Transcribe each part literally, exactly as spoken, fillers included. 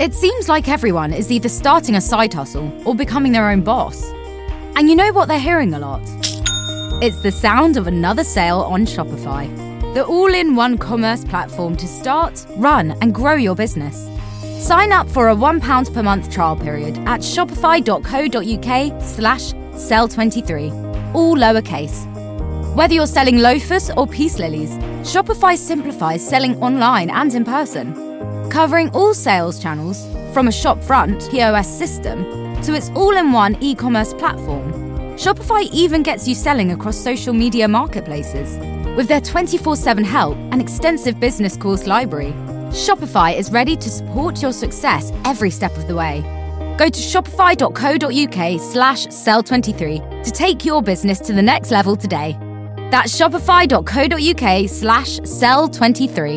It seems like everyone is either starting a side hustle or becoming their own boss. And you know what they're hearing a lot? It's the sound of another sale on Shopify, the all-in-one commerce platform to start, run, and grow your business. Sign up for a one pound per month trial period at shopify.co.uk slash sell 23, all lowercase. Whether you're selling loafers or peace lilies, Shopify simplifies selling online and in person, covering all sales channels from a shopfront P O S system to its all-in-one e-commerce platform. Shopify even gets you selling across social media marketplaces. With their twenty-four seven help and extensive business course library, Shopify is ready to support your success every step of the way. Go to shopify.co.uk slash sell 23 to take your business to the next level today. That's shopify.co.uk slash sell 23.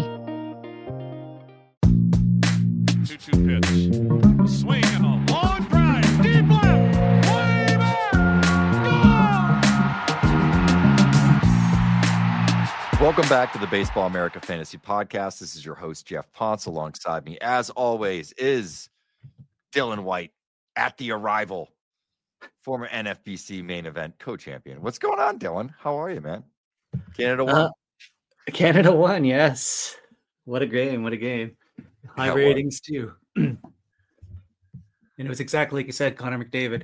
two two pitch. Swing and a long drive. Deep left. Way back. Gone! Welcome back to the Baseball America Fantasy Podcast. This is your host, Jeff Ponce. Alongside me, as always, is Dylan White at the arrival. Former N F B C main event co-champion. What's going on, Dylan? How are you, man? Canada won. Uh, Canada won, yes. What a game! What a game! High That ratings too. And it was exactly like you said, Connor McDavid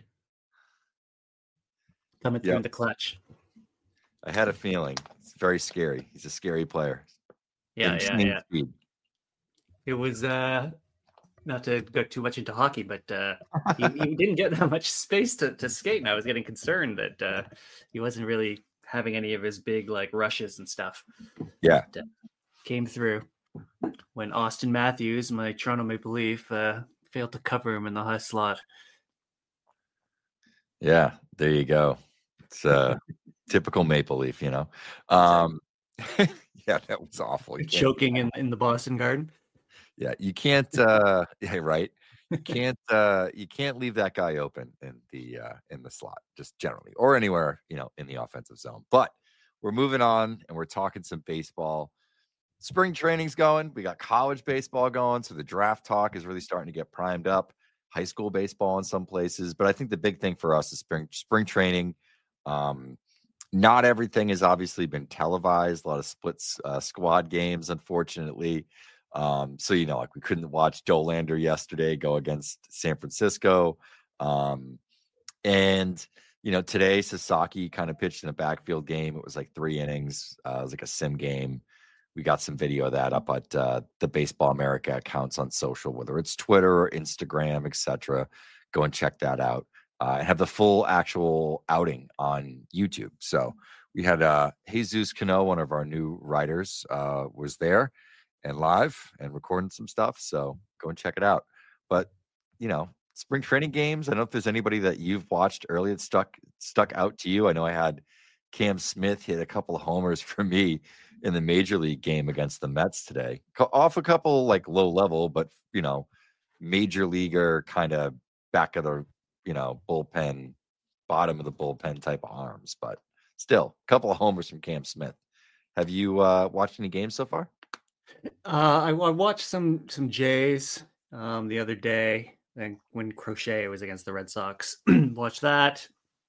coming through Yep. in the clutch. I had a feeling. It's very scary. He's a scary player. Yeah, yeah, Insane yeah. speed. It was uh, not to go too much into hockey, but uh, he, he didn't get that much space to, to skate, and I was getting concerned that uh, he wasn't really having any of his big like rushes and stuff. Yeah. But, uh, came through when Austin Matthews, my Toronto Maple Leaf, uh, failed to cover him in the high slot. Yeah, there you go. It's uh typical Maple Leaf, you know. Um yeah, that was awful. You can't- Choking in, in the Boston Garden. Yeah, you can't uh yeah, right. You can't uh you can't leave that guy open in the uh in the slot, just generally, or anywhere, you know, in the offensive zone. But we're moving on and we're talking some baseball. Spring training's going. We got college baseball going, so the draft talk is really starting to get primed up. High school baseball in some places, but I think the big thing for us is spring spring training. Um, not everything has obviously been televised. A lot of splits uh, squad games, unfortunately. Um, so you know, like we couldn't watch Dollander yesterday go against San Francisco, um, and you know today Sasaki kind of pitched in a backfield game. It was like three innings. Uh, it was like a sim game. We got some video of that up at uh, the Baseball America accounts on social, whether it's Twitter or Instagram, et cetera. Go and check that out. Uh, and have the full actual outing on YouTube. So we had uh, Jesus Cano, one of our new writers, uh, was there and live and recording some stuff. So go and check it out. But, you know, spring training games, I don't know if there's anybody that you've watched early that stuck, stuck out to you. I know I had Cam Smith hit a couple of homers for me in the major league game against the Mets today, off a couple like low level, but you know, major leaguer kind of back of the, you know, bullpen, bottom of the bullpen type of arms, but still a couple of homers from Cam Smith. Have you uh, watched any games so far? Uh, I, I watched some some Jays um, the other day, and when Crochet was against the Red Sox, watched that.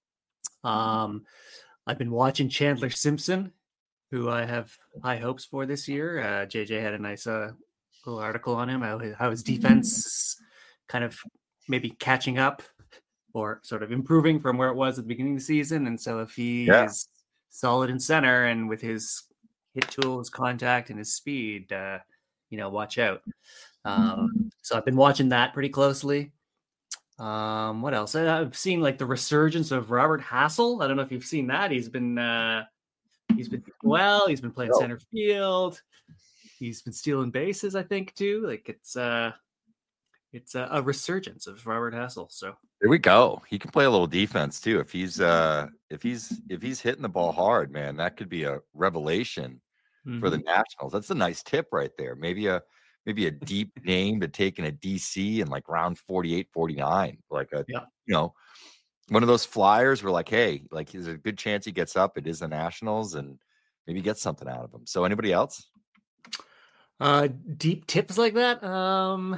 Um, I've been watching Chandler Simpson, who I have high hopes for this year. Uh, J J had a nice uh, little article on him, how his, how his defense is kind of maybe catching up or sort of improving from where it was at the beginning of the season. And so if he Yeah. is solid in center and with his hit tool, his contact, and his speed, uh, you know, watch out. Um, so I've been watching that pretty closely. Um, what else? I- I've seen like the resurgence of Robert Hassel. I don't know if you've seen that. He's been... Uh, He's been well. He's been playing Oh. center field. He's been stealing bases, I think, too. Like it's uh it's a, a resurgence of Robert Hassel. So There we go. He can play a little defense too. If he's uh if he's if he's hitting the ball hard, man, that could be a revelation for the mhm. Nationals. That's a nice tip right there. Maybe a maybe a deep name to take in a D C in like round forty-eight, forty-nine. Like a Yeah. you know, one of those flyers where like, hey, like there's a good chance he gets up. It is the Nationals and maybe get something out of him. So anybody else? Uh, deep tips like that. Um,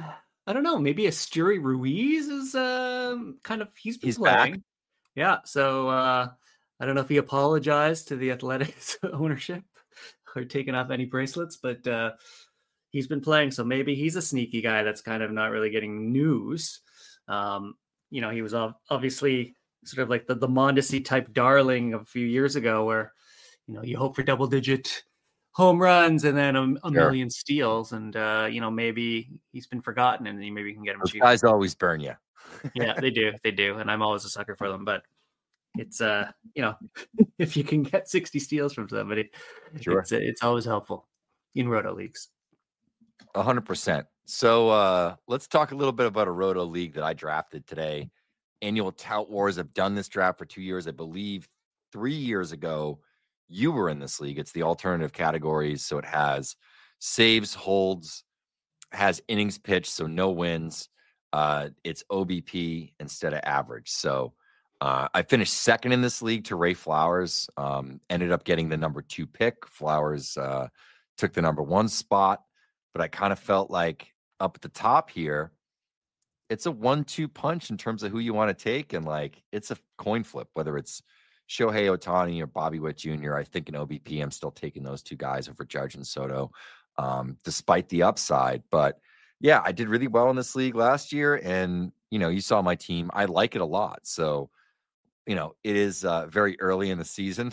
I don't know. Maybe Asturi Ruiz is um, kind of he's been He's back. playing. Yeah. So uh, I don't know if he apologized to the Athletics ownership or taken off any bracelets, but uh, he's been playing. So maybe he's a sneaky guy that's kind of not really getting news. Um, you know, he was ov- obviously sort of like the, the Mondesi type darling a few years ago where, you know, you hope for double digit home runs and then a, a Sure. million steals. And, uh, you know, maybe he's been forgotten and maybe you can get him Those cheap. guys always burn you. Yeah, they do. They do. And I'm always a sucker for them. But it's, uh, you know, if you can get sixty steals from somebody, Sure. it's, it's always helpful in roto leagues. A hundred percent. So uh, let's talk a little bit about a roto league that I drafted today. Annual Tout Wars. I've done this draft for two years. I believe three years ago, you were in this league. It's the alternative categories. So it has saves, holds, has innings pitched, so no wins. Uh, it's O B P instead of average. So uh, I finished second in this league to Ray Flowers. Um, ended up getting the number two pick. Flowers uh, took the number one spot. But I kind of felt like up at the top here, it's a one two punch in terms of who you want to take. And like, it's a coin flip, whether it's Shohei Ohtani or Bobby Witt Junior I think in O B P, I'm still taking those two guys over Judge and Soto, um, despite the upside. But yeah, I did really well in this league last year. And, you know, you saw my team. I like it a lot. So, you know, it is uh, very early in the season.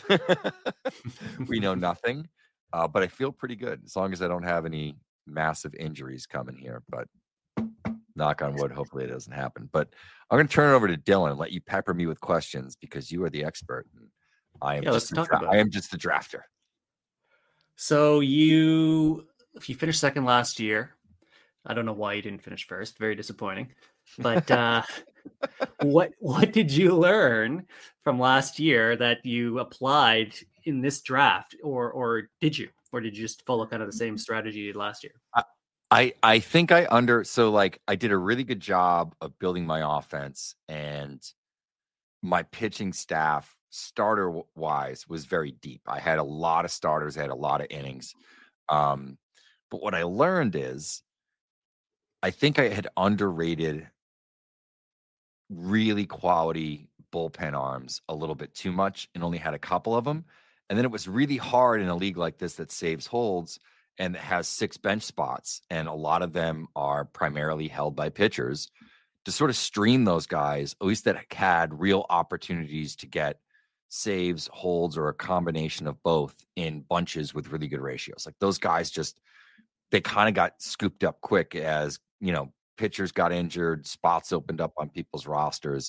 We know nothing, uh, but I feel pretty good as long as I don't have any massive injuries coming here, but knock on wood, hopefully it doesn't happen. But I'm going to turn it over to Dylan and let you pepper me with questions because you are the expert. And I am Yeah, just let's the talk dra- about I it. am just the drafter. So you, if you finished second last year, I don't know why you didn't finish first. Very disappointing. But uh, what what did you learn from last year that you applied in this draft, or or did you, or did you just follow kind of the same strategy you did last year? I, I think I under so like I did a really good job of building my offense, and my pitching staff starter w- wise was very deep. I had a lot of starters, I had a lot of innings. Um, but what I learned is I think I had underrated really quality bullpen arms a little bit too much and only had a couple of them. And then it was really hard in a league like this that saves holds and has six bench spots, and a lot of them are primarily held by pitchers, to sort of stream those guys, at least that had real opportunities to get saves, holds, or a combination of both in bunches with really good ratios. Like those guys just, they kind of got scooped up quick as, you know, pitchers got injured, spots opened up on people's rosters,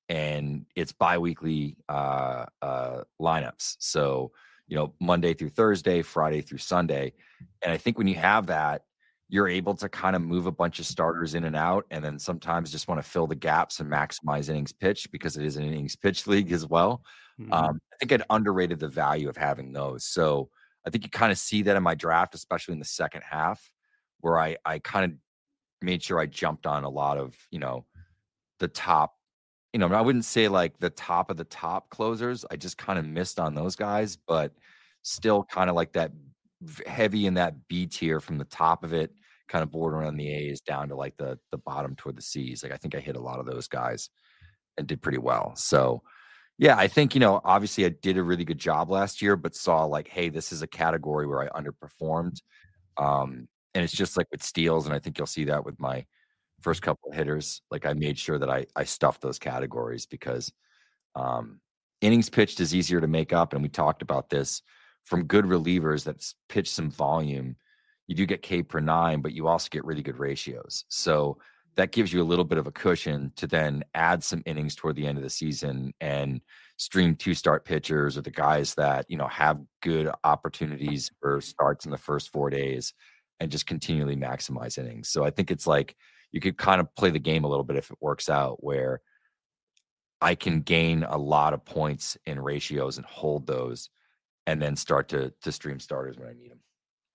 and it's biweekly uh, uh, lineups. So, you know, Monday through Thursday, Friday through Sunday. And I think when you have that, you're able to kind of move a bunch of starters in and out, and then sometimes just want to fill the gaps and maximize innings pitched because it is an innings pitched league as well. Mhm. Um, I think I'd underrated the value of having those. So I think you kind of see that in my draft, especially in the second half, where I, I kind of made sure I jumped on a lot of, you know, the top, you know, I wouldn't say like the top of the top closers. I just kind of missed on those guys, but still kind of like that v- heavy in that B tier from the top of it, kind of bordering on the A's down to like the the bottom toward the C's. Like I think I hit a lot of those guys and did pretty well. So yeah, I think, you know, obviously I did a really good job last year, but saw like, hey, this is a category where I underperformed. Um, and it's just like with steals, and I think you'll see that with my first couple of hitters. Like I made sure that I I stuffed those categories because um, innings pitched is easier to make up, and we talked about this from good relievers that s- pitch some volume. You do get K per nine, but you also get really good ratios. So that gives you a little bit of a cushion to then add some innings toward the end of the season and stream two start pitchers or the guys that, you know, have good opportunities for starts in the first four days and just continually maximize innings. So I think it's like you could kind of play the game a little bit if it works out, where I can gain a lot of points in ratios and hold those and then start to to stream starters when I need them.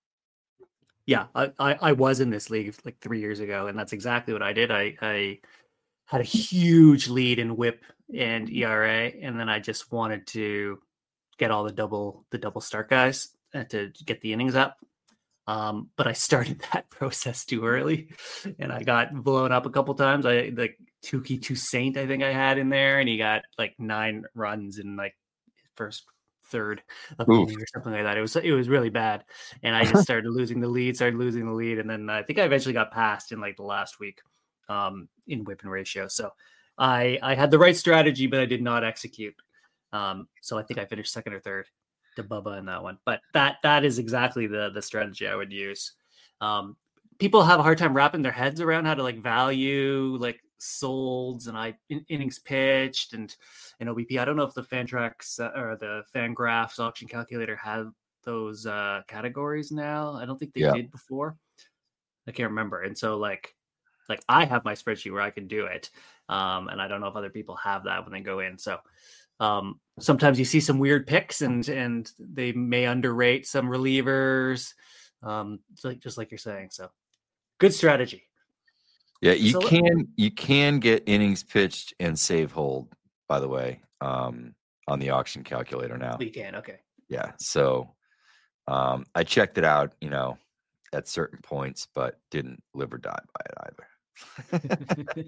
Yeah, I, I, I was in this league like three years ago, and that's exactly what I did. I, I had a huge lead in whip and E R A, and then I just wanted to get all the double the double start guys uh, to get the innings up. Um, but I started that process too early, and I got blown up a couple times. I like Tukey Toussaint, I think I had in there, and he got like nine runs in like first third of an Oof. inning or something like that. It was it was really bad, and I just started losing the lead, started losing the lead, and then I think I eventually got passed in like the last week um, in whip and ratio. So I I had the right strategy, but I did not execute. Um, so I think I finished second or third to Bubba in that one. But that that is exactly the the strategy I would use. Um, people have a hard time wrapping their heads around how to like value like solds and I in, innings pitched and and O B P. I don't know if the Fantrax uh, or the Fangraphs auction calculator have those uh, categories now. I don't think they Yeah. did before. I can't remember. And so like like I have my spreadsheet where I can do it, um, and I don't know if other people have that when they go in. So. Um, sometimes you see some weird picks and and they may underrate some relievers, um, like just like you're saying. So good strategy. Yeah, you So- can you can get innings pitched and save hold, by the way, um, on the auction calculator now. We can, okay. Yeah, so um, I checked it out, you know, at certain points, but didn't live or die by it either,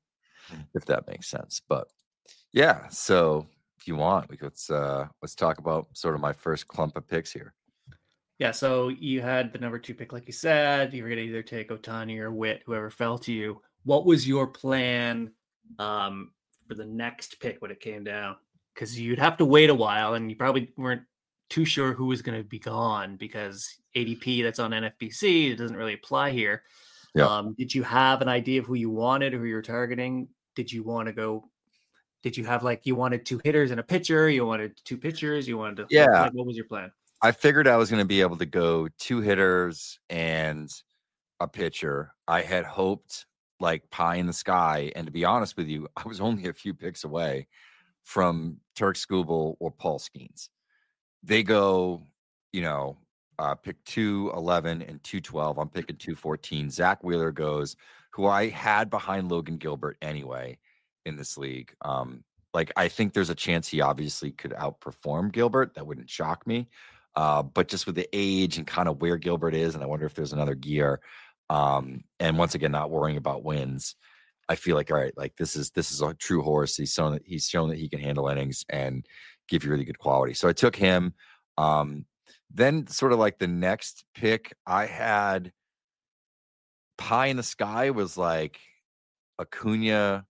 if that makes sense. But yeah, so if you want, we could let's uh, let's talk about sort of my first clump of picks here. Yeah, so you had the number two pick, like you said. You were going to either take Ohtani or Witt, whoever fell to you. What was your plan um, for the next pick when it came down? Because you'd have to wait a while, and you probably weren't too sure who was going to be gone because A D P that's on N F B C, it doesn't really apply here. Yeah. Um, did you have an idea of who you wanted, who you were targeting? Did you want to go? Did you have like you wanted two hitters and a pitcher? You wanted two pitchers? You wanted to? Yeah. Like, what was your plan? I figured I was going to be able to go two hitters and a pitcher. I had hoped like pie in the sky. And to be honest with you, I was only a few picks away from Turk Skubal or Paul Skeens. They go, you know, uh, pick two eleven and two twelve. I'm picking two fourteen. Zach Wheeler goes, who I had behind Logan Gilbert anyway in this league. Um, like, I think there's a chance he obviously could outperform Gilbert. That wouldn't shock me. Uh, but just with the age and kind of where Gilbert is, and I wonder if there's another gear. Um, and once again, not worrying about wins. I feel like, all right, like this is this is a true horse. He's shown that he's shown that he can handle innings and give you really good quality. So I took him. Um, then sort of like the next pick, I had pie in the sky was like Acuna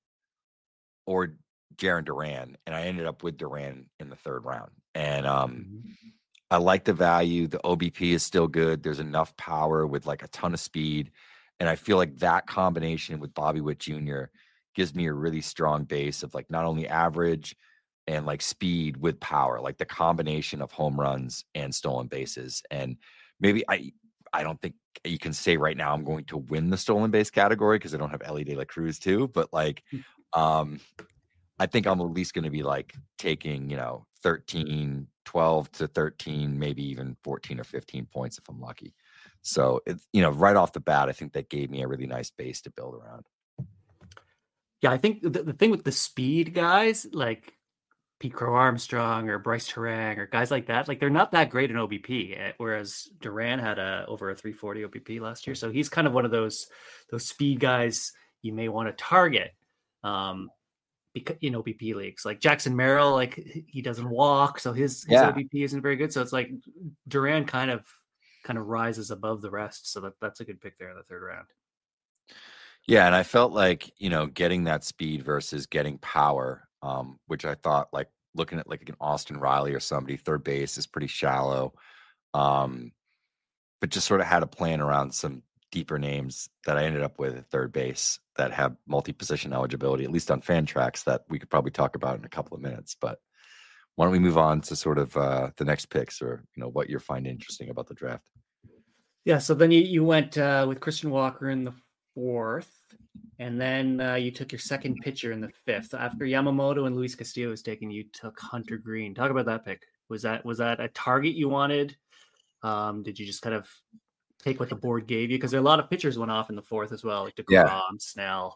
or Jarren Duran, and I ended up with Duran in the third round. And um, I like the value. The O B P is still good. There's enough power with like a ton of speed. And I feel like that combination with Bobby Witt Junior gives me a really strong base of like not only average and like speed with power, like the combination of home runs and stolen bases. And maybe I I don't think you can say right now I'm going to win the stolen base category because I don't have Elly De La Cruz too. But like, um, I think I'm at least going to be like taking, you know, thirteen, twelve to thirteen, maybe even fourteen or fifteen points if I'm lucky. So, it, you know, right off the bat, I think that gave me a really nice base to build around. Yeah, I think the, the thing with the speed guys, like Pete Crow Armstrong or Bryce Terang or guys like that, like they're not that great in O B P. Whereas Duran had a over a three forty O B P last year, so he's kind of one of those those speed guys you may want to target. Um, because in O B P leagues, like Jackson Merrill, like he doesn't walk, so his, his Yeah. O B P isn't very good. So it's like Duran kind of kind of rises above the rest. So that, that's a good pick there in the third round. Yeah, and I felt like, you know, getting that speed versus getting power, um, which I thought like looking at like an Austin Riley or somebody, third base is pretty shallow. Um, but just sort of had a plan around some deeper names that I ended up with at third base that have multi-position eligibility, at least on Fantrax, that we could probably talk about in a couple of minutes. But why don't we move on to sort of uh, the next picks, or, you know, what you're finding interesting about the draft? Yeah. So then you, you went uh, with Christian Walker in the fourth, and then uh, you took your second pitcher in the fifth. After Yamamoto and Luis Castillo was taken, you took Hunter Green. Talk about that pick. Was that was that a target you wanted? Um, did you just kind of take what the board gave you? Because a lot of pitchers went off in the fourth as well, like DeGrom, Yeah. Snell.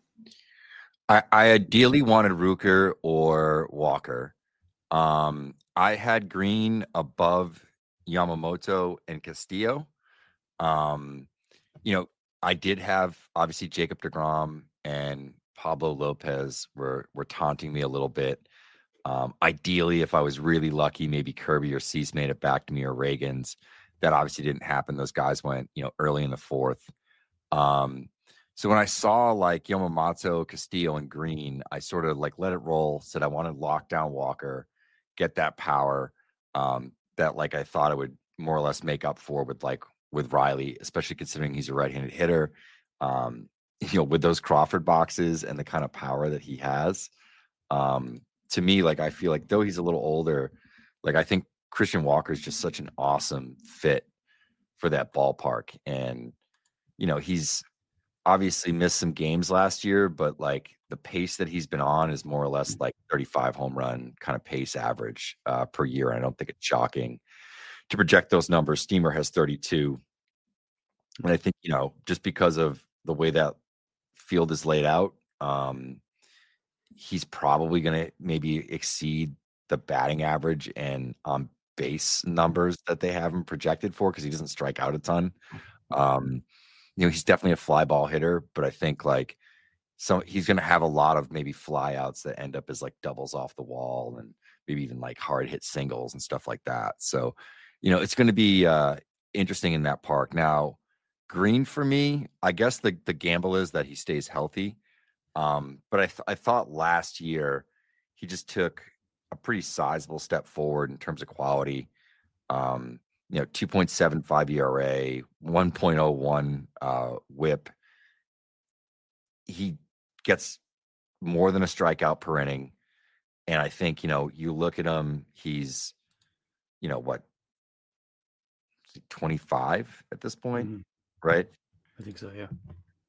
I, I ideally wanted Rucker or Walker. Um, I had Green above Yamamoto and Castillo. Um, you know, I did have obviously Jacob deGrom and Pablo Lopez were were taunting me a little bit. Um, ideally, if I was really lucky, maybe Kirby or Cease made it back to me or Reagans. That obviously didn't happen. Those guys went, you know, early in the fourth. Um, so when I saw like Yamamoto, Castillo, and Green, I sort of like let it roll. Said I wanted to lock down Walker, get that power um, that like I thought it would more or less make up for with like with Riley, especially considering he's a right-handed hitter. Um, you know, with those Crawford boxes and the kind of power that he has. Um, to me, like I feel like though he's a little older, like I think Christian Walker is just such an awesome fit for that ballpark. And, you know, he's obviously missed some games last year, but like the pace that he's been on is more or less like thirty-five home run kind of pace average uh, per year. And I don't think it's shocking to project those numbers. Steamer has thirty-two. And I think, you know, just because of the way that field is laid out, um, he's probably going to maybe exceed the batting average and um, base numbers that they have him projected for because he doesn't strike out a ton. Um, you know, he's definitely a fly ball hitter, but I think like so he's going to have a lot of maybe fly outs that end up as like doubles off the wall and maybe even like hard hit singles and stuff like that. So, you know, it's going to be uh, interesting in that park. Now, Green for me, I guess the the gamble is that he stays healthy. Um, but I th- I thought last year he just took a pretty sizable step forward in terms of quality. Um, you know, two point seven five E R A, one point oh one uh, whip. He gets more than a strikeout per inning. And I think, you know, you look at him, he's, you know, what, twenty-five at this point, Mhm. right? I think so, yeah.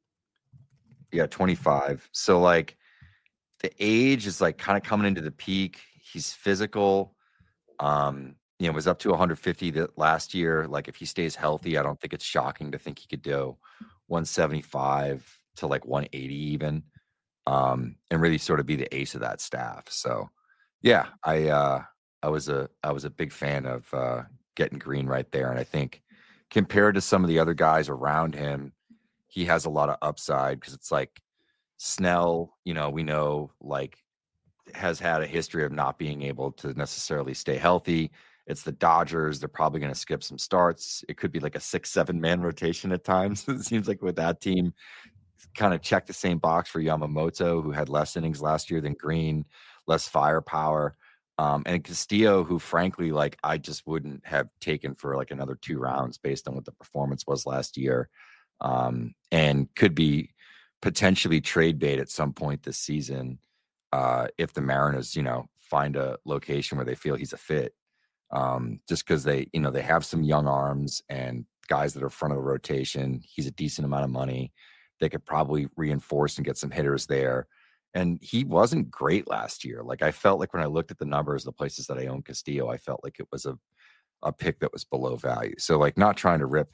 Yeah, twenty-five. So like the age is like kind of coming into the peak. He's physical. Um, you know, was up to one hundred fifty that last year. Like if he stays healthy, I don't think it's shocking to think he could do one seventy-five to like one eighty even. Um, and really sort of be the ace of that staff. So yeah, I uh I was a I was a big fan of uh getting Green right there. And I think compared to some of the other guys around him, he has a lot of upside because it's like Snell, you know, we know like has had a history of not being able to necessarily stay healthy. It's the Dodgers. They're probably going to skip some starts. It could be like a six, seven man rotation at times. It seems like with that team, kind of check the same box for Yamamoto, who had less innings last year than Green, less firepower. Um, and Castillo, who frankly, like I just wouldn't have taken for like another two rounds based on what the performance was last year. Um, and could be potentially trade bait at some point this season uh, if the Mariners, you know, find a location where they feel he's a fit. Um, just because they, you know, they have some young arms and guys that are front of the rotation. He's a decent amount of money. They could probably reinforce and get some hitters there. And he wasn't great last year. Like I felt like when I looked at the numbers, the places that I own Castillo, I felt like it was a, a pick that was below value. So like not trying to rip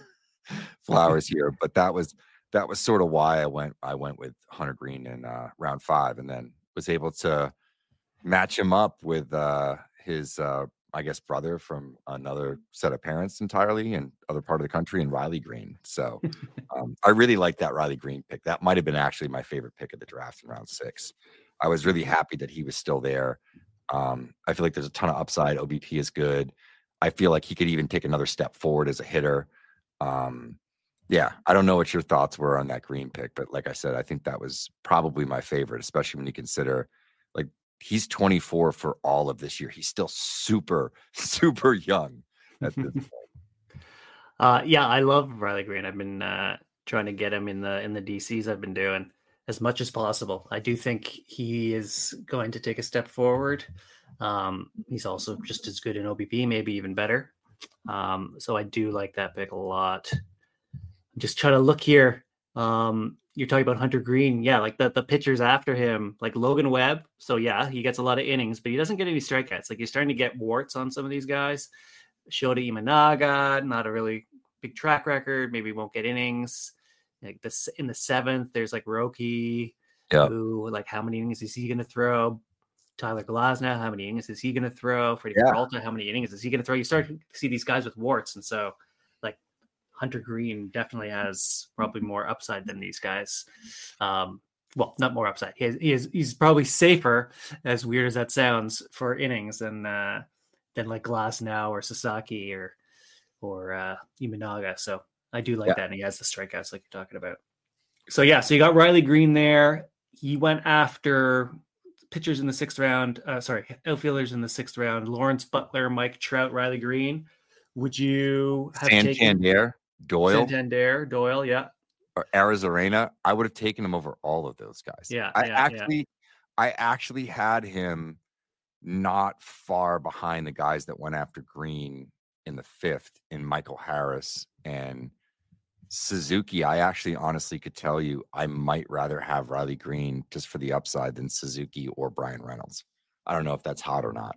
flowers here, but that was that was sort of why I went I went with Hunter Green in uh, round five, and then was able to match him up with uh, his uh, I guess brother from another set of parents entirely and other part of the country, and Riley Green. So um, I really like that Riley Green pick. That might have been actually my favorite pick of the draft in round six. I was really happy that he was still there. Um, I feel like there's a ton of upside. O B P is good. I feel like he could even take another step forward as a hitter. Um, yeah, I don't know what your thoughts were on that Green pick, but like I said, I think that was probably my favorite, especially when you consider like he's twenty-four for all of this year. He's still super, super young at this point. Uh, yeah, I love Riley Green. I've been uh, trying to get him in the in the D Cs I've been doing as much as possible. I do think he is going to take a step forward. Um, he's also just as good in O B P, maybe even better. Um, so I do like that pick a lot. I'm just trying to look here. Um, you're talking about Hunter Green. Yeah, like the, the pitchers after him, like Logan Webb. So yeah, he gets a lot of innings, but he doesn't get any strikeouts. Like you're starting to get warts on some of these guys. Shota Imanaga, not a really big track record. Maybe won't get innings. Like this in the seventh, there's like Roki, Yeah. who like how many innings is he going to throw? Tyler Glasnow, how many innings is he going to throw? Freddie Yeah. Peralta, how many innings is he going to throw? You start to see these guys with warts, and so like Hunter Green definitely has probably more upside than these guys. Um, well, not more upside. He, has, he is he's probably safer, as weird as that sounds, for innings than uh, than like Glasnow or Sasaki or or uh, Imanaga. So I do like Yeah. that, and he has the strikeouts like you're talking about. So yeah, so you got Riley Green there. He went after pitchers in the sixth round. Uh, sorry, outfielders in the sixth round. Lawrence Butler, Mike Trout, Riley Green. Would you have taken Santander, Doyle, Santander, Doyle? Yeah, or Arizarena? I would have taken him over all of those guys. Yeah, I yeah, yeah. actually, I actually had him not far behind the guys that went after Green in the fifth, in Michael Harris and Suzuki. I actually honestly could tell you I might rather have Riley Green just for the upside than Suzuki or Brian Reynolds. I don't know if that's hot or not.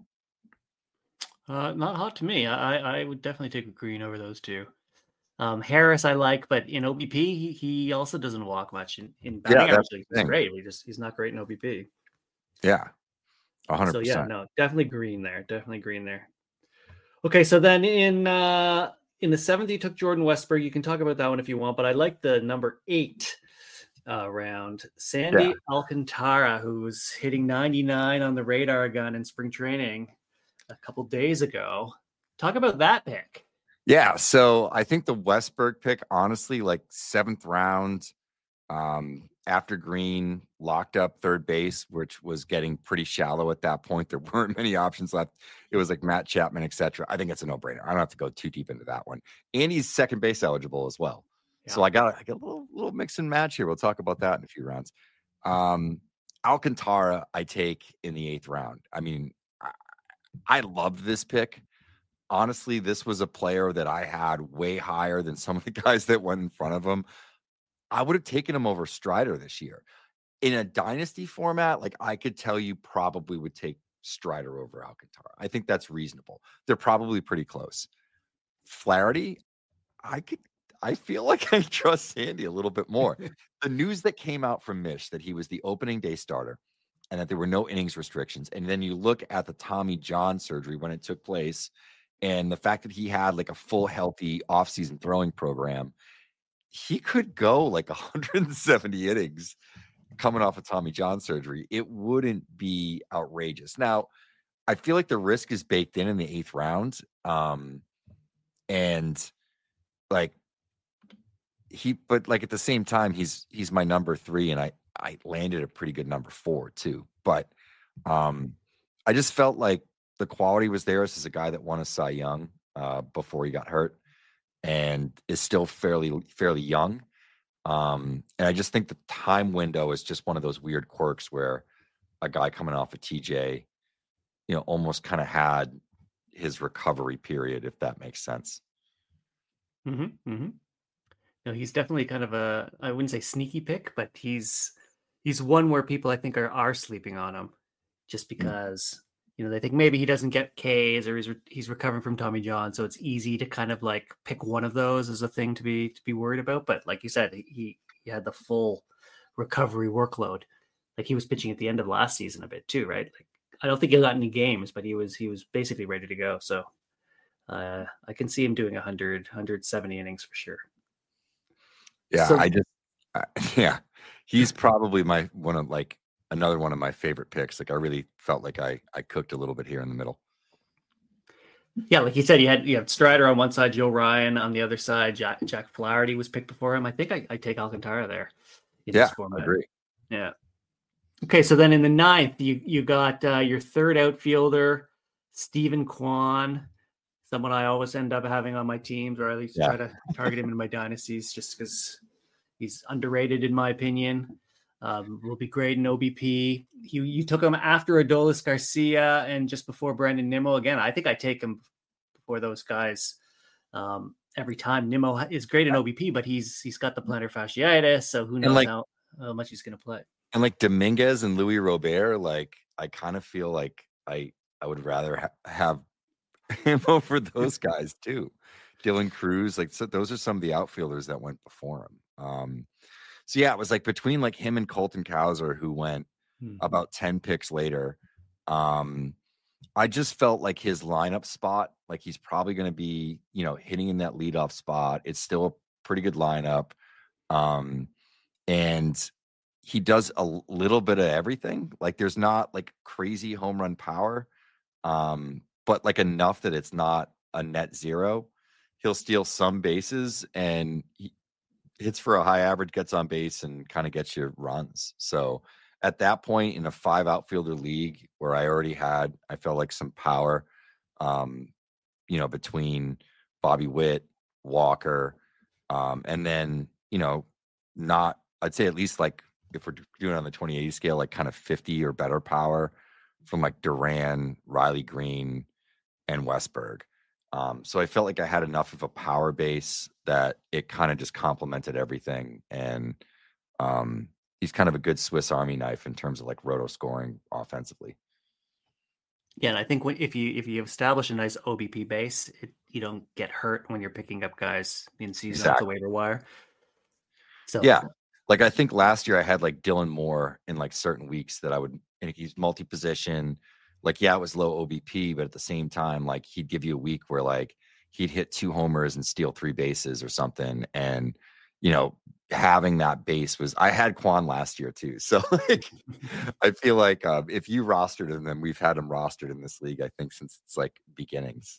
uh, not hot to me. I I would definitely take Green over those two. Um, Harris I like, but in O B P he, he also doesn't walk much. In in batting Yeah, that's average, the he's thing. great. He just he's not great in O B P. Yeah, one hundred So yeah, percent. no, definitely Green there. Definitely Green there. Okay, so then in uh in the seventh, you took Jordan Westberg. You can talk about that one if you want, but I like the number eight uh, round, Sandy Yeah. Alcantara, who's hitting ninety-nine on the radar gun in spring training a couple days ago. Talk about that pick. Yeah, so I think the Westberg pick, honestly, like seventh round, um, after Green locked up third base, which was getting pretty shallow at that point. There weren't many options left. It was like Matt Chapman, et cetera. I think it's a no-brainer. I don't have to go too deep into that one. And he's second base eligible as well. Yeah. So I got, I got a little, little mix and match here. We'll talk about that in a few rounds. Um, Alcantara, I take in the eighth round. I mean, I, I loved this pick. Honestly, this was a player that I had way higher than some of the guys that went in front of him. I would have taken him over Strider this year. In a dynasty format, like I could tell you probably would take Strider over Alcantara. I think that's reasonable. They're probably pretty close. Flaherty, I could, I feel like I trust Sandy a little bit more. The news that came out from Mish that he was the opening day starter and that there were no innings restrictions. And then you look at the Tommy John surgery when it took place and the fact that he had like a full healthy offseason throwing program, he could go like one hundred seventy innings coming off of Tommy John surgery. It wouldn't be outrageous. Now, I feel like the risk is baked in in the eighth round. Um, and like he, but like at the same time, he's, he's my number three and I, I landed a pretty good number four too. But um, I just felt like the quality was there. This is a guy that won a Cy Young uh, before he got hurt and is still fairly, fairly young. Um, and I just think the time window is just one of those weird quirks where a guy coming off of T J, you know, almost kind of had his recovery period, if that makes sense. Mm-hmm, mm-hmm. No, he's definitely kind of a, I wouldn't say sneaky pick, but he's he's one where people I think are are sleeping on him just because, you know, they think maybe he doesn't get Ks or he's re- he's recovering from Tommy John, so it's easy to kind of like pick one of those as a thing to be to be worried about. But like you said, he he had the full recovery workload. Like he was pitching at the end of last season a bit too, right? Like I don't think he got any games, but he was he was basically ready to go. So uh, I can see him doing one hundred, one hundred seventy innings for sure. Yeah, So- I just, I, yeah, he's probably my one of like another one of my favorite picks. Like I really felt like I I cooked a little bit here in the middle. Yeah, like you said, you had you had Strider on one side, Joe Ryan on the other side. Jack Jack Flaherty was picked before him. I think I, I take Alcantara there. In Yeah, this format. I agree. Yeah. Okay, so then in the ninth, you you got uh, your third outfielder, Stephen Kwan, someone I always end up having on my teams, or at least Yeah. try to target him in my dynasties, just because he's underrated in my opinion. Um, will be great in O B P. You you took him after Adolis Garcia and just before Brandon Nimmo. Again, I think I take him before those guys um, every time. Nimmo is great in O B P, but he's he's got the plantar fasciitis, so who knows like- how, how much he's going to play. And like Dominguez and Louis Robert, like I kind of feel like I I would rather ha- have him over those guys too. Dylan Cruz, like so those are some of the outfielders that went before him. Um, so yeah, it was like between like him and Colton Cowser, who went Hmm. about ten picks later. Um, I just felt like his lineup spot, Like he's probably going to be, you know, hitting in that leadoff spot. It's still a pretty good lineup. Um, and he does a little bit of everything. Like there's not like crazy home run power, um, but like enough that it's not a net zero. He'll steal some bases and he hits for a high average, gets on base, and kind of gets you runs. So at that point in a five outfielder league where I already had, I felt like some power, um, you know, between Bobby Witt, Walker, um, and then, you know, not, I'd say at least like if we're doing it on the twenty eighty scale, like kind of fifty or better power from like Duran, Riley Green, and Westberg. Um, so I felt like I had enough of a power base that it kind of just complemented everything. And um, he's kind of a good Swiss Army knife in terms of like roto scoring offensively. Yeah, and I think when, if you if you establish a nice O B P base, it, you don't get hurt when you're picking up guys in season Exactly. off the waiver wire. So yeah, like I think last year I had like Dylan Moore in like certain weeks that I would, and he's multi-position. Like, yeah, it was low O B P, but at the same time, like he'd give you a week where like he'd hit two homers and steal three bases or something. And, you know, having that base was, I had Quan last year too. So like, I feel like uh, if you rostered him, then we've had him rostered in this league, I think since it's like beginnings.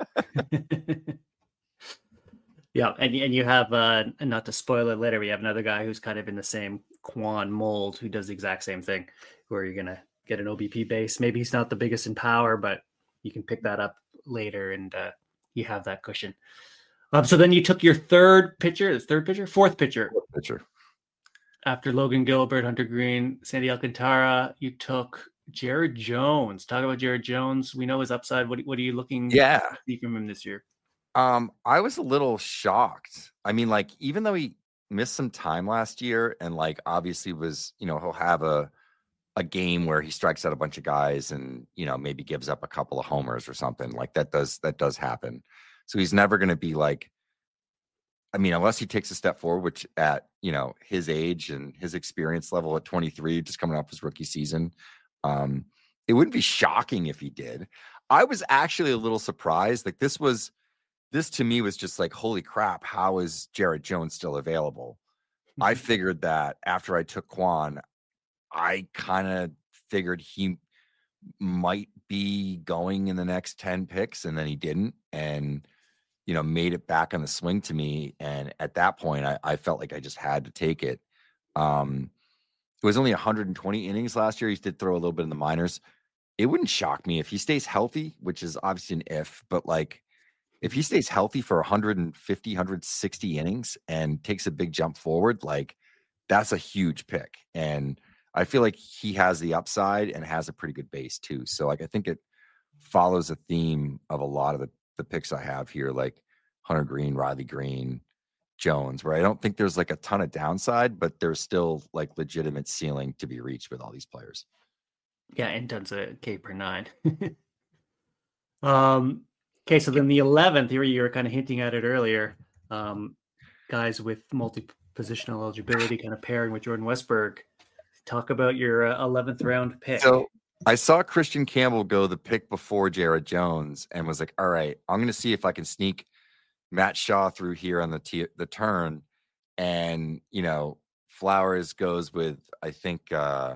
yeah. And, and you have, uh, and not to spoil it later, we have another guy who's kind of in the same Quan mold who does the exact same thing, where you're going to get an O B P base. Maybe he's not the biggest in power, but you can pick that up later and uh, you have that cushion. Um, so then you took your third pitcher, the third pitcher, fourth pitcher. Fourth pitcher. After Logan Gilbert, Hunter Green, Sandy Alcantara, you took Jared Jones. Talk about Jared Jones. We know his upside. What, what are you looking yeah. to see from him this year? Um, I was a little shocked. I mean, like, even though he missed some time last year and like obviously was, you know, he'll have a a game where he strikes out a bunch of guys and, you know, maybe gives up a couple of homers or something like that does, that does happen. So he's never going to be like, I mean, unless he takes a step forward, which at, you know, his age and his experience level at twenty-three, just coming off his rookie season, um, it wouldn't be shocking if he did. I was actually a little surprised. Like this was, this to me was just like, holy crap, how is Jared Jones still available? I figured that after I took Quan, I kind of figured he might be going in the next ten picks, and then he didn't, and, you know, made it back on the swing to me. And at that point, I, I felt like I just had to take it. Um, it was only one hundred twenty innings last year. He did throw a little bit in the minors. It wouldn't shock me if he stays healthy, which is obviously an if, but like if he stays healthy for one hundred fifty, one hundred sixty innings and takes a big jump forward, like that's a huge pick. And I feel like he has the upside and has a pretty good base too. So like, I think it follows a theme of a lot of the, the picks I have here, like Hunter Green, Riley Green, Jones, where I don't think there's like a ton of downside, but there's still like legitimate ceiling to be reached with all these players. Yeah. And tons of K per nine. um, okay. So then the eleventh here, you were kind of hinting at it earlier. Um, guys with multi-positional eligibility kind of pairing with Jordan Westberg. Talk about your uh, eleventh round pick. So I saw Christian Campbell go the pick before Jared Jones and was like, all right, I'm going to see if I can sneak Matt Shaw through here on the t- the turn. And, you know, Flowers goes with, I think, uh,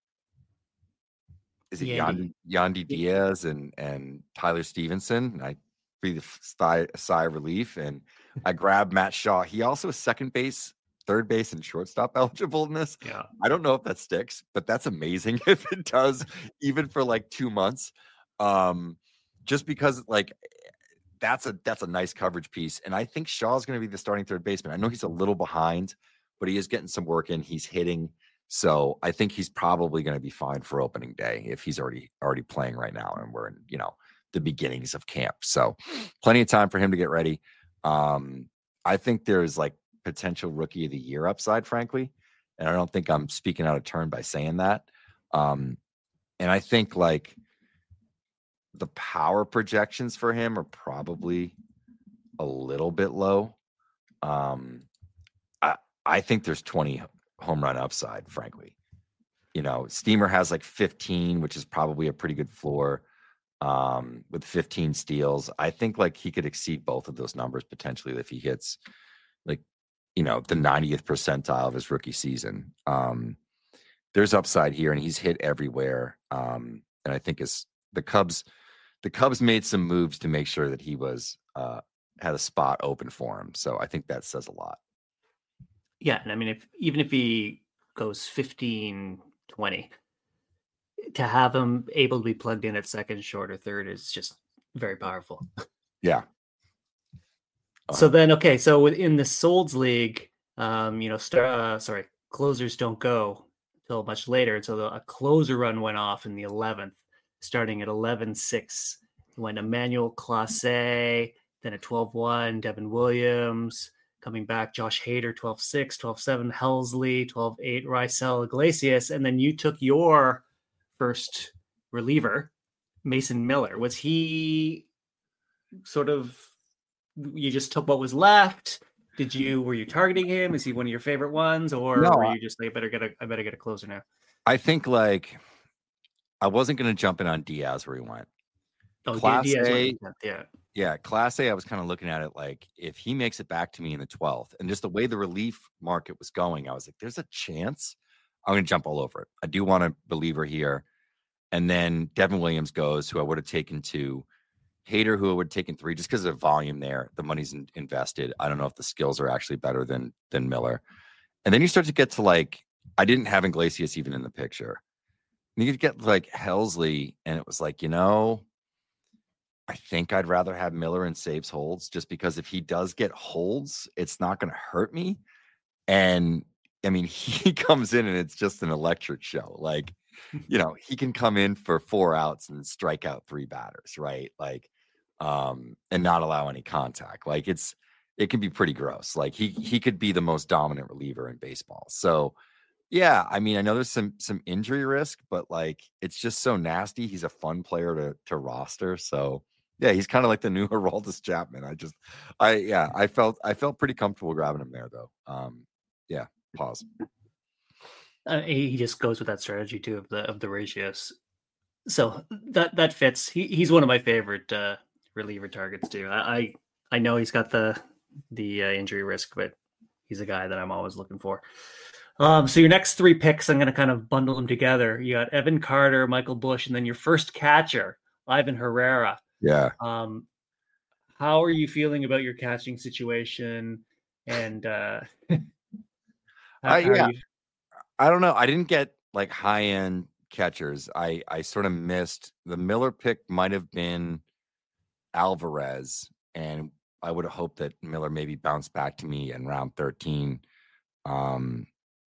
is it Yandy, Yandy Diaz and, and Tyler Stevenson? And I breathed a sigh of relief and I grabbed Matt Shaw. He also is second base, third base, and shortstop eligible in this. Yeah. I don't know if that sticks, but that's amazing if it does, even for like two months. Um, just because like that's a that's a nice coverage piece. And I think Shaw's going to be the starting third baseman. I know he's a little behind, but he is getting some work in. He's hitting. So I think he's probably going to be fine for opening day if he's already already playing right now. And we're in, you know, the beginnings of camp. So plenty of time for him to get ready. Um, I think there's like potential rookie of the year upside, frankly. And I don't think I'm speaking out of turn by saying that. Um, and I think like the power projections for him are probably a little bit low. Um, I, I think there's twenty home run upside, frankly. You know, Steamer has like fifteen, which is probably a pretty good floor. um, with fifteen steals. I think like he could exceed both of those numbers potentially if he hits like, you know, the ninetieth percentile of his rookie season. Um, there's upside here, and he's hit everywhere. Um, and I think is the Cubs, the Cubs made some moves to make sure that he was uh, had a spot open for him. So I think that says a lot. Yeah, and I mean, if even if he goes fifteen, twenty, to have him able to be plugged in at second, short, or third is just very powerful. Yeah. So then, okay, so within the Solds League, um, you know, star, uh, sorry, closers don't go until much later. So the, a closer run went off in the eleventh, starting at eleven six. Went Emmanuel Clase, then at twelve one, Devin Williams. Coming back, Josh Hader, twelve six, twelve seven, Helsley, twelve eight, Raisel Iglesias. And then you took your first reliever, Mason Miller. Was he sort of, you just took what was left? Did you, were you targeting him? Is he one of your favorite ones? Or No, were I- you just like, I better get a, I better get a closer now? I think like I wasn't going to jump in on Diaz where he went. Oh, Class Diaz, A- yeah. Yeah, Class A, I was kind of looking at it like if he makes it back to me in the twelfth, and just the way the relief market was going, I was like, there's a chance I'm going to jump all over it. I do want a reliever here. And then Devin Williams goes, who I would have taken two. Hader, who I would have taken three, just because of the volume there. The money's in, invested. I don't know if the skills are actually better than than Miller. And then you start to get to like, I didn't have Iglesias even in the picture. And you could get like Helsley, and it was like, you know, I think I'd rather have Miller and saves holds, just because if he does get holds, it's not going to hurt me. And I mean, he comes in and it's just an electric show. Like, you know, he can come in for four outs and strike out three batters, right? Like, um, and not allow any contact. Like it's, it can be pretty gross. Like he, he could be the most dominant reliever in baseball. So yeah, I mean, I know there's some, some injury risk, but like, it's just so nasty. He's a fun player to, to roster. So yeah, he's kind of like the new Aroldis Chapman. I just, I, yeah, I felt, I felt pretty comfortable grabbing him there though. Um, yeah, pause. Uh, he just goes with that strategy too of the of the ratios, so that that fits. He he's one of my favorite uh, reliever targets too. I, I I know he's got the the uh, injury risk, but he's a guy that I'm always looking for. Um, so your next three picks, I'm going to kind of bundle them together. You got Evan Carter, Michael Busch, and then your first catcher, Ivan Herrera. Yeah. Um, how are you feeling about your catching situation? And uh, how, Uh, how are yeah. you- I don't know. I didn't get like high end catchers. I I sort of missed the Miller pick. Might have been Alvarez, and I would have hoped that Miller maybe bounced back to me in round thirteen. Um,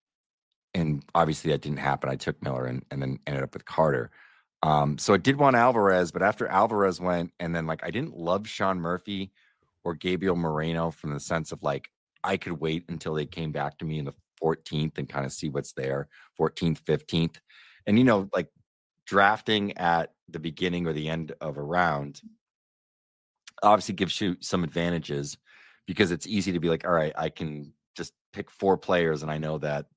and obviously that didn't happen. I took Miller and, and then ended up with Carter. Um, so I did want Alvarez, but after Alvarez went, and then like I didn't love Sean Murphy or Gabriel Moreno from the sense of like I could wait until they came back to me in the fourteenth and kind of see what's there, fourteenth, fifteenth. And, you know, like drafting at the beginning or the end of a round obviously gives you some advantages because it's easy to be like, all right, I can just pick four players and I know that,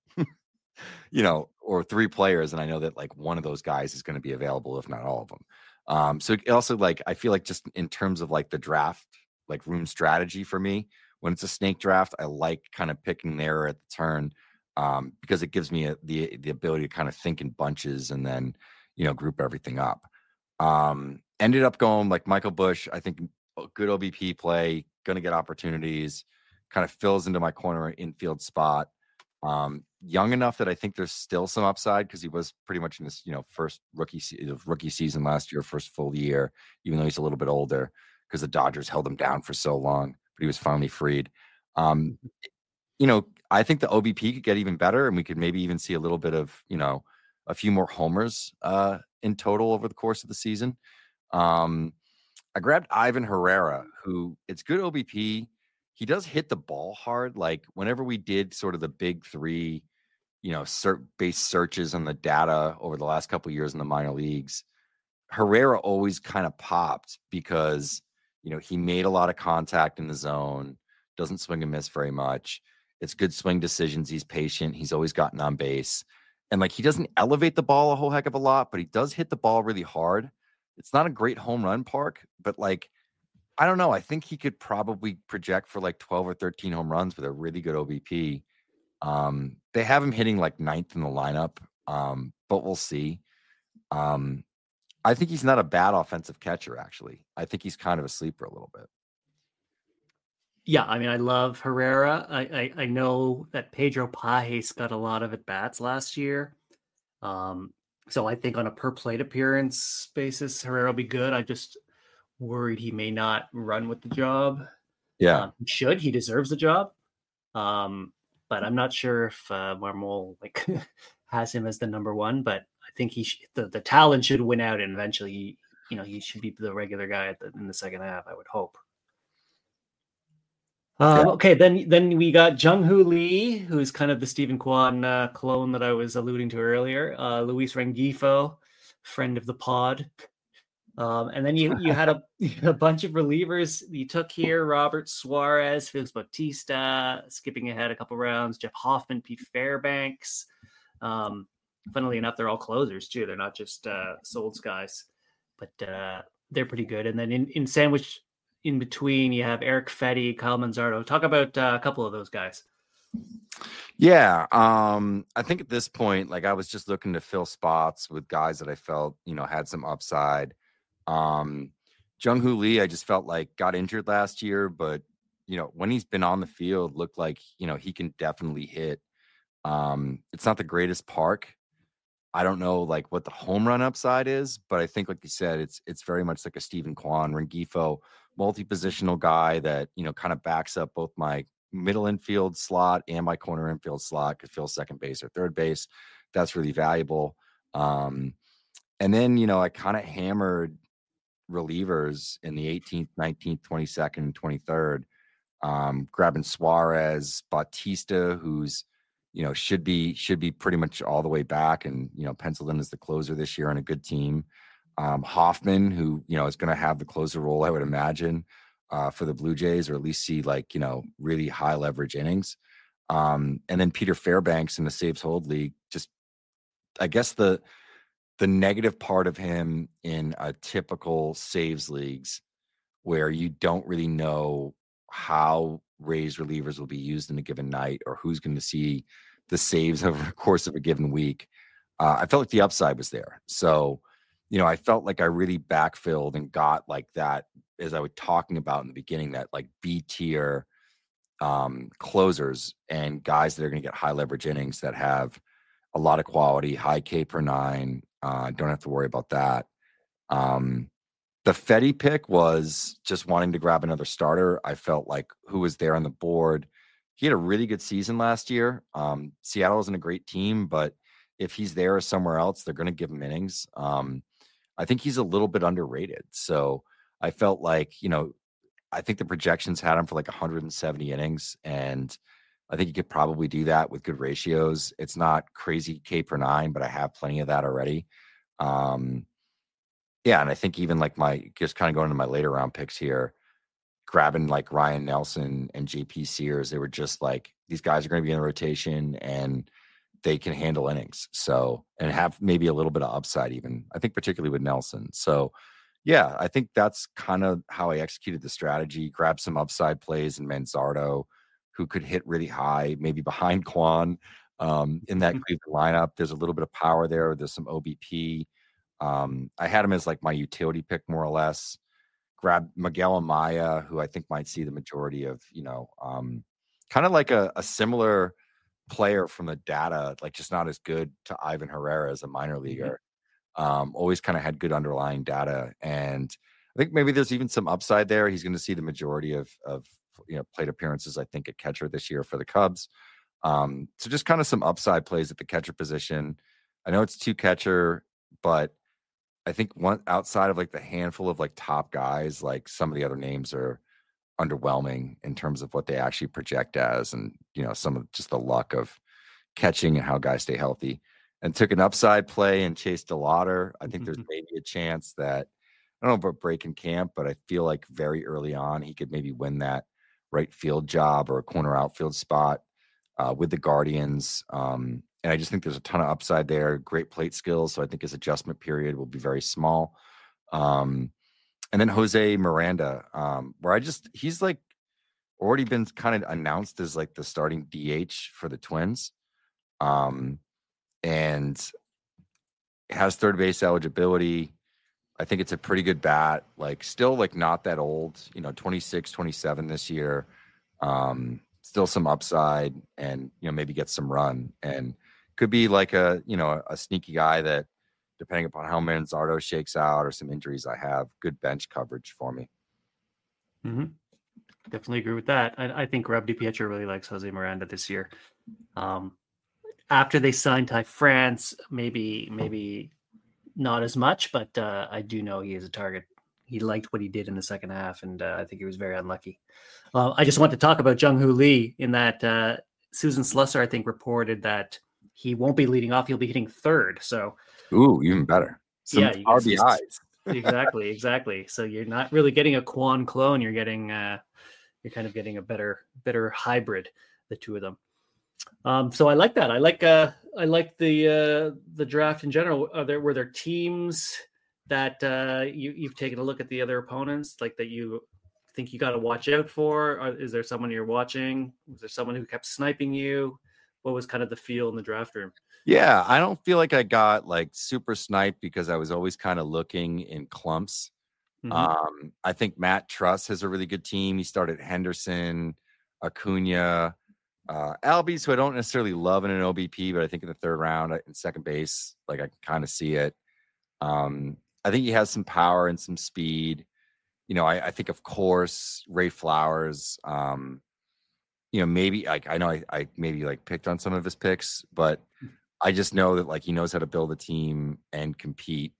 you know, or three players and I know that like one of those guys is going to be available, if not all of them. Um, so it also like, I feel like just in terms of like the draft, like room strategy for me, when it's a snake draft, I like kind of picking there at the turn um, because it gives me a, the the ability to kind of think in bunches and then, you know, group everything up. Um, ended up going like Michael Busch. I think good O B P play, going to get opportunities, kind of fills into my corner infield spot. Um, young enough that I think there's still some upside because he was pretty much in this, you know, first rookie se- rookie season last year, first full year, even though he's a little bit older because the Dodgers held him down for so long. He was finally freed. Um, you know, I think the O B P could get even better, and we could maybe even see a little bit of, you know, a few more homers uh, in total over the course of the season. Um, I grabbed Ivan Herrera, who it's good O B P. He does hit the ball hard. Like whenever we did sort of the big three, you know, cert- base searches on the data over the last couple of years in the minor leagues, Herrera always kind of popped because you know, he made a lot of contact in the zone, doesn't swing and miss very much. It's good swing decisions. He's patient. He's always gotten on base. And like, he doesn't elevate the ball a whole heck of a lot, but he does hit the ball really hard. It's not a great home run park, but like, I don't know. I think he could probably project for like twelve or thirteen home runs with a really good O B P. Um, they have him hitting like ninth in the lineup, um, but we'll see. Um, I think he's not a bad offensive catcher, actually. I think he's kind of a sleeper a little bit. Yeah, I mean, I love Herrera. I I, I know that Pedro Pajes got a lot of at bats last year. Um, so I think on a per plate appearance basis, Herrera will be good. I just worried he may not run with the job. Yeah, um, he should. He deserves the job. Um, but I'm not sure if uh, Marmol like has him as the number one. But I think he sh- the the talent should win out, and eventually, he, you know, he should be the regular guy at the, in the second half. I would hope. Um, Yeah. okay, then then we got Jung-Hoo Lee, who's kind of the Stephen Kwan uh, clone that I was alluding to earlier. Uh, Luis Rengifo, friend of the pod. Um, and then you you had a, a bunch of relievers you took here: Robert Suarez, Felix Bautista, skipping ahead a couple rounds, Jeff Hoffman, Pete Fairbanks. Um, funnily enough, they're all closers too. They're not just uh, solds guys, but uh, they're pretty good. And then in, in sandwich in between, you have Eric Fetty, Kyle Manzardo. Talk about uh, a couple of those guys. Yeah. Um, I think at this point, like I was just looking to fill spots with guys that I felt, you know, had some upside. Um, Jung-Hoo Lee, I just felt like got injured last year, but you know, when he's been on the field, looked like, you know, he can definitely hit. Um, it's not the greatest park. I don't know like what the home run upside is, but I think, like you said, it's it's very much like a Stephen Kwan, Rengifo, multi-positional guy that, you know, kind of backs up both my middle infield slot and my corner infield slot, could fill second base or third base. That's really valuable. Um, and then, you know, I kind of hammered relievers in the eighteenth, nineteenth, twenty-second, and twenty-third, um, grabbing Suarez, Bautista, who's, you know, should be should be pretty much all the way back, and you know, penciled in as the closer this year on a good team. Um, Hoffman, who you know is going to have the closer role, I would imagine, uh, for the Blue Jays, or at least see like you know really high leverage innings. Um, and then Peter Fairbanks in the saves hold league. Just, I guess the the negative part of him in a typical saves leagues, where you don't really know how Rays relievers will be used in a given night, or who's going to see the saves over the course of a given week. Uh, I felt like the upside was there. So, you know, I felt like I really backfilled and got like that, as I was talking about in the beginning, that like B tier um, closers and guys that are going to get high leverage innings that have a lot of quality, high K per nine. Uh, don't have to worry about that. Um, The Fetty pick was just wanting to grab another starter. I felt like who was there on the board. He had a really good season last year. Um, Seattle isn't a great team, but if he's there or somewhere else, they're going to give him innings. Um, I think he's a little bit underrated. So I felt like, you know, I think the projections had him for like one hundred seventy innings, and I think you could probably do that with good ratios. It's not crazy K per nine, but I have plenty of that already. Um, Yeah, and I think even like my just kind of going to my later round picks here, grabbing like Ryan Nelson and J P Sears, they were just like, these guys are going to be in the rotation and they can handle innings. So, and have maybe a little bit of upside even, I think particularly with Nelson. So yeah, I think that's kind of how I executed the strategy. Grab some upside plays in Manzardo, who could hit really high, maybe behind Kwan um, in that Cleveland lineup. There's a little bit of power there. There's some O B P. Um, I had him as like my utility pick, more or less. Grab Miguel Amaya, who I think might see the majority of, you know, um, kind of like a, a similar player from the data, like just not as good to Ivan Herrera as a minor leaguer. Um, always kind of had good underlying data. And I think maybe there's even some upside there. He's going to see the majority of, of, you know, plate appearances, I think, at catcher this year for the Cubs. Um, so just kind of some upside plays at the catcher position. I know it's two catcher, but I think one outside of like the handful of like top guys, like some of the other names are underwhelming in terms of what they actually project as, and you know, some of just the luck of catching and how guys stay healthy. And took an upside play and Chase DeLauder. I think there's maybe a chance that, I don't know about breaking camp, but I feel like very early on he could maybe win that right field job or a corner outfield spot uh, with the Guardians. Um, And I just think there's a ton of upside there, great plate skills. So I think his adjustment period will be very small. Um, and then Jose Miranda, um, where I just he's like already been kind of announced as like the starting D H for the Twins, um, and has third base eligibility. I think it's a pretty good bat. Like still like not that old, you know, twenty-six, twenty-seven this year. Um, still some upside, and you know maybe get some run, and could be like a you know a sneaky guy that, depending upon how Manzardo shakes out or some injuries I have, good bench coverage for me. Mm-hmm. Definitely agree with that. I, I think Rob DiPietro really likes Jose Miranda this year. Um, after they signed Ty France, maybe maybe not as much, but uh, I do know he is a target. He liked what he did in the second half, and uh, I think he was very unlucky. Uh, I just want to talk about Jung-Hoo Lee in that uh, Susan Slusser, I think, reported that he won't be leading off. He'll be hitting third. So, ooh, even better. Some yeah, R B Is. exactly, exactly. So you're not really getting a Quan clone. You're getting, uh, you're kind of getting a better, better hybrid, the two of them. Um, so I like that. I like, uh, I like the uh, the draft in general. Are there were there teams that uh, you you've taken a look at the other opponents, like that you think you got to watch out for? Or is there someone you're watching? Was there someone who kept sniping you? What was kind of the feel in the draft room? Yeah, I don't feel like I got like super sniped because I was always kind of looking in clumps. Mm-hmm. Um, I think Matt Truss has a really good team. He started Henderson, Acuna, uh, Albies, who I don't necessarily love in an O B P, but I think in the third round in second base, like I can kind of see it. Um, I think he has some power and some speed. You know, I, I think, of course, Ray Flowers. Um, you know, maybe like I know I, I maybe like picked on some of his picks, but I just know that like he knows how to build a team and compete.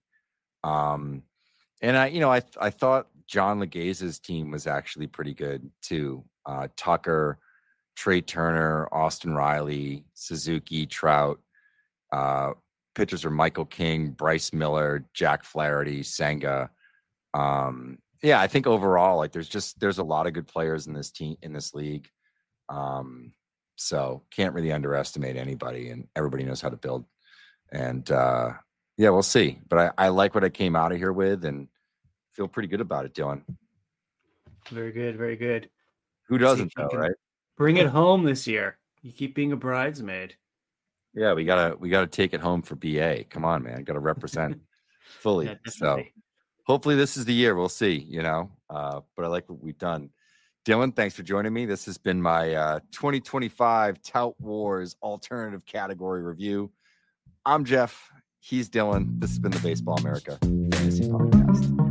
Um, and I, you know, I I thought John Legaze's team was actually pretty good too. Uh, Tucker, Trey Turner, Austin Riley, Suzuki, Trout. Uh, pitchers are Michael King, Bryce Miller, Jack Flaherty, Senga. Um, yeah, I think overall, like there's just there's a lot of good players in this team in this league. Um, so can't really underestimate anybody, and everybody knows how to build. And uh, yeah, we'll see. But I, I like what I came out of here with, and feel pretty good about it, Dylan. Very good, very good. Who doesn't, though, right? Bring it home this year. You keep being a bridesmaid. Yeah, we gotta we gotta take it home for B A. Come on, man, gotta represent fully. Yeah, so hopefully this is the year. We'll see. You know, uh, but I like what we've done. Dylan, thanks for joining me. This has been my uh, twenty twenty-five Tout Wars alternative category review. I'm Jeff. He's Dylan. This has been the Baseball America Fantasy Podcast.